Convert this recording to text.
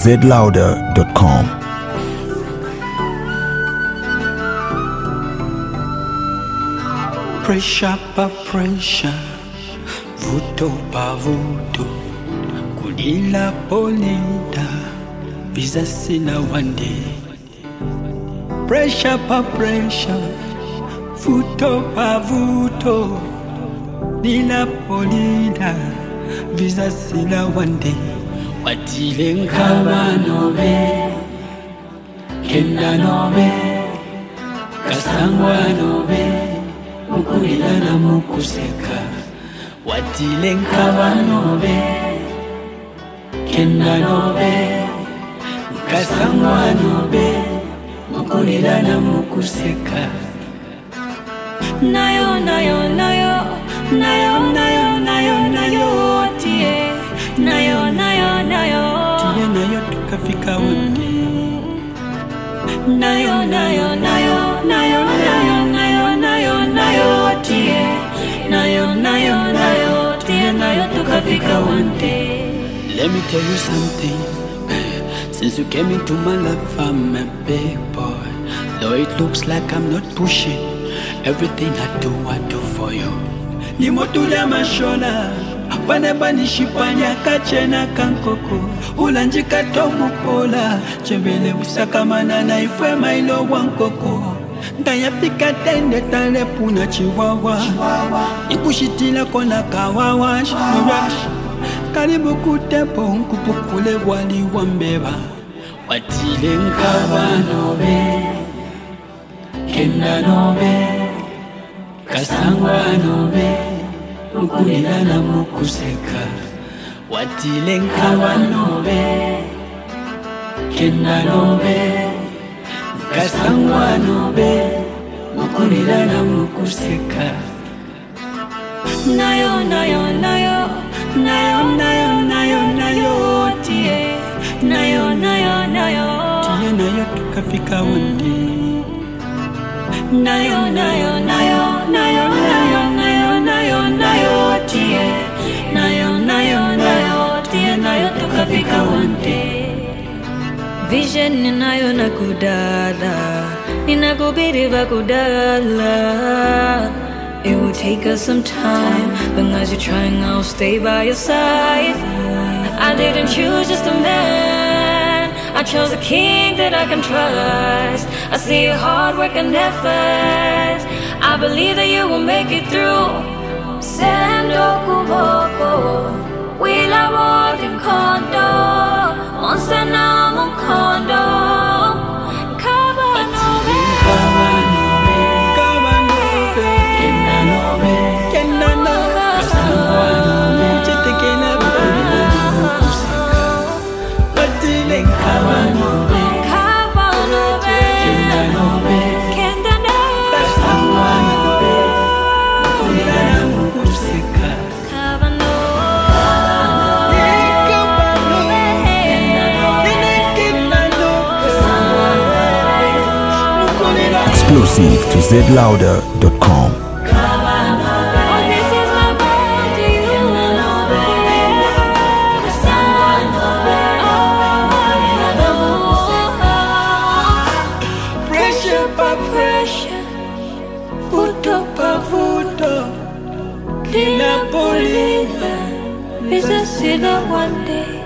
zlouder.com. Pressure pa pressure, vuto pa vuto, kulila polida, visa sina one day. Pressure pa pressure, vuto pa vuto, nila polida, visa sina one day. Watile nkaba nobe, kenda nobe, kasangwa nobe, mukulila na mukuseka. Watile nkaba nobe, kenda nobe, kasangwa nobe, mukulila na mukuseka. Nayo, nayo, nayo, nayo, nayo, nayo, nayo, tie. Nayo, nayo, nayo, tie nayo tukafika wote. Nayo, nayo, nayo, nayo, nayo, nayo, nayo, nayo, tie. Nayo, nayo, nayo, tie nayo tukafika wote. Let me tell you something. Since you came into my life, I'm a big boy. Though it looks like I'm not pushing, everything I do for you. Nimotula mashola, panebani shipanya kachena kankoko. Ulanjika tomu pola, chembele usakamana na ifwe mailo wankoko. Ndayafika tende tale puna chiwawa, ikushitila kona kawawa. Karibu kutempo nkupukule wali wambeba. Watile nkaba nobe, kenda nobe, kasangwa nobe, mukulila na mukuseka. Watile nkaba nobe, kenda nobe, kasangwa nobe, mukulila na mukuseka. Nayo, nayo, nayo, nayo, nayo, nayo, nayo, tie. Nayo, nayo, nayo, tie nayo tukafika wote. Nayo, nayo, nayo, nayo, nayo, nayo, nayo, nayo, tie. Nayo, nayo, nayo, tie nayo tukafika wote. Vision ninayo nakudala, ninakubiri vakudala. It will take us some time, but as you're trying, I'll stay by your side. I didn't choose just a man, I chose a king that I can trust. I see your hard work and effort, I believe that you will make it through. Sendo kuboko, wila walking kondo, monsana munkondo. Exclusive to zlouder.com. Pressure pa pressure, vuto pa vuto, Lila polila, visa sila one day.